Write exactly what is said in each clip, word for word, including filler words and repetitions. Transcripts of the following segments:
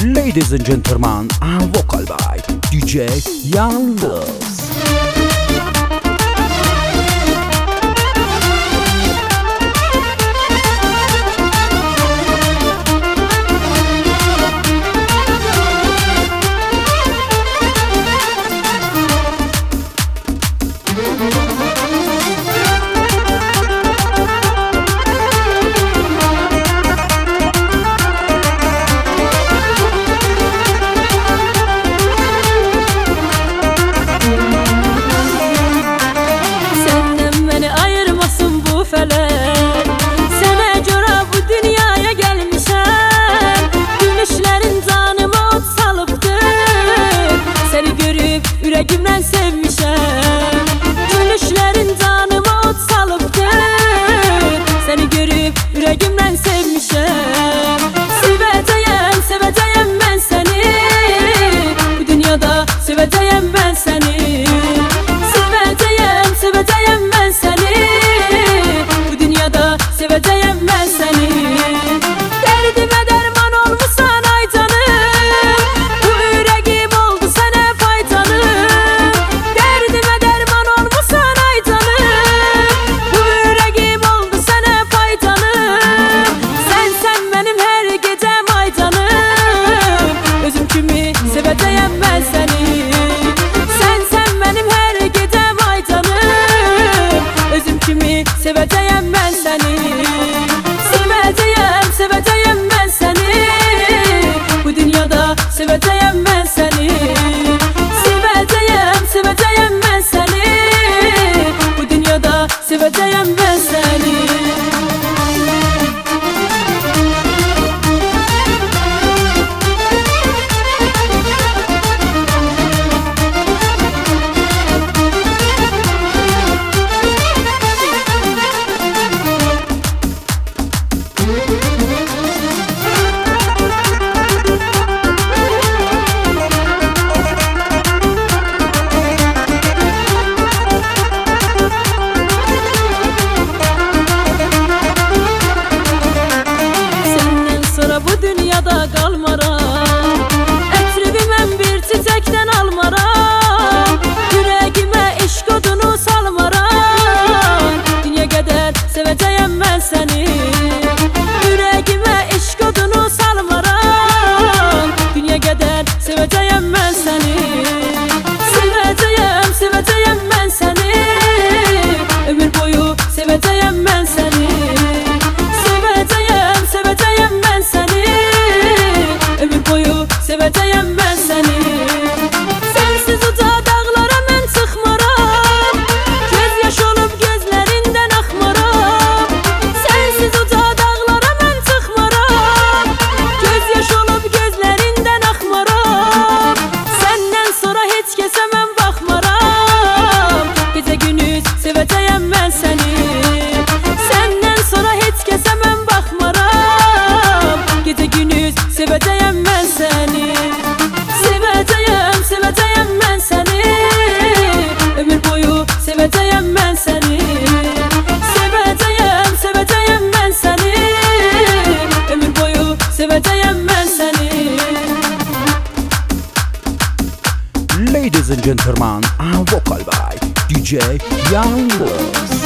Ladies and gentlemen, and vocal by D J Young Loves. Yüreğimden sevmişem, gülüşlerin canıma ot salıptı. Seni görüp yüreğimden sevmişem. Seveceğim, seveceğim ben seni. Bu dünyada seveceğim ben seni. Seveceğim, seveceğim ben seni. Bu dünyada seveceğim ben seni. Derdime derman olmuşsan ay canım. Bu yüreğim oldu sana faydalı. Seveceğim ben seni. Sen sen benim her gecem ay canım. Özüm kimi seveceğim ben seni. Seveceğim, seveceğim ben seni. Bu dünyada seveceğim ben seni. Seveceğim, seveceğim ben seni. Bu dünyada seveceğim ben seni. Bu dünyada kalmaram, ətrimi mən bir çiçəkdən almaram. Yüreğime eşq odunu salmaram. Dünya qədər sevəcəyəm mən səni. Yüreğime eşq odunu salmaram. Dünya qədər sevəcəyəm mən səni. Sevəcəyəm, sevəcəyəm mən səni. Ömür boyu sevəcəyəm mən səni. Sevəcəyəm, sevəcəyəm mən səni. Ömür boyu sevəcəyəm mən səni. Sensiz uca dağlara mən çıxmaram. Göz yaş olub gözlərindən axmaram. Sensiz uca dağlara mən çıxmaram. Göz yaş olub gözlərindən axmaram. Səndən sonra heç kəsə mən baxmaram. Gecə gündüz sevəcəyəm mən səni. Səndən sonra heç kəsə mən baxmaram. Gecə gündüz sevəcəyəm mən səni. Sevəcəyəm, sevəcəyəm mən səni. Ömür boyu sevəcəyəm mən səni. Sevəcəyəm, sevəcəyəm mən səni. Ömür boyu sevəcəyəm mən səni. Ladies and gentlemen, and vocal by D J Young Loves.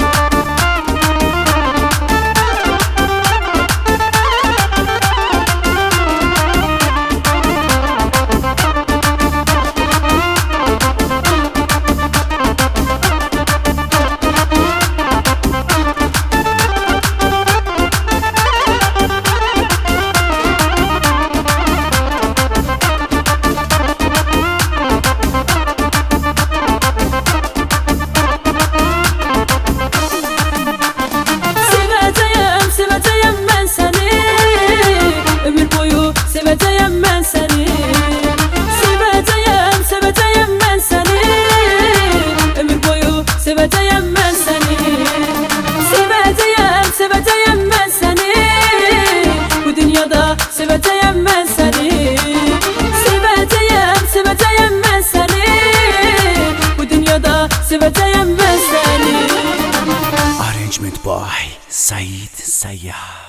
Sevəcəyəm mən səni. Sevəcəyəm, sevəcəyəm mən səni. Ömür boyu sevəcəyəm mən səni. Sevəcəyəm, sevəcəyəm mən səni. Bu dünyada sevəcəyəm mən səni. Sevəcəyəm, sevəcəyəm mən səni. Bu dünyada sevəcəyəm mən səni. Arrangement by Said Sayyah.